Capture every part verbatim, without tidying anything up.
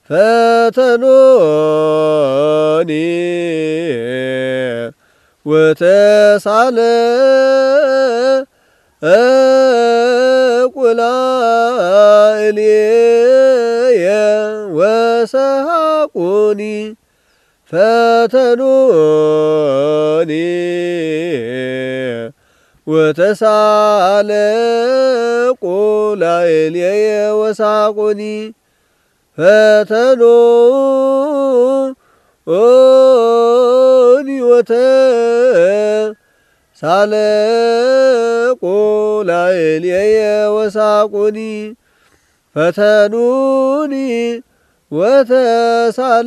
ፈተኑኒ ወተሳለ ቁላእልየ ወሰሐቁኒ ፈተኑኒ ወተሳለ ቁላእልየ ወሰሐቁኒ ፈተኑኒ ወተሳለ ቁላእልየ ወሰሐቁኒ ፈተኑኒ ወተሳለ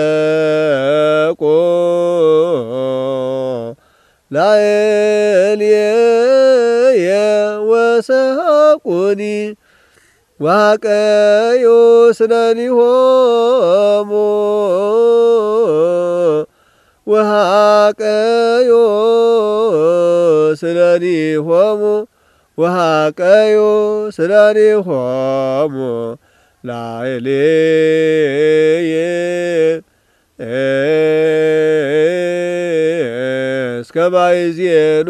ቁላእልየ ወሰሐቁኒ ወሐቀዮ ስነኒሆሙ ወሐቀዮ ስነኒሆሙ ወሐቀዮ ስነኒሆሙ ላዕሌየ እስከ ማእዜኑ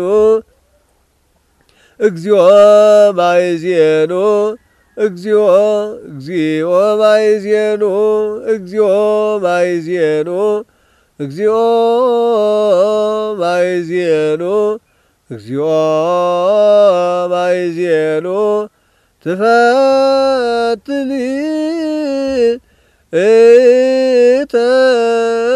እግዚኦ ማእዜኑ እግዚኦ እግዚኦ ማእዜኑ እግዚኦ ማእዜኑ እግዚኦ ማእዜኑ እግዚኦ ማእዜኑ ትፈትኒ እተ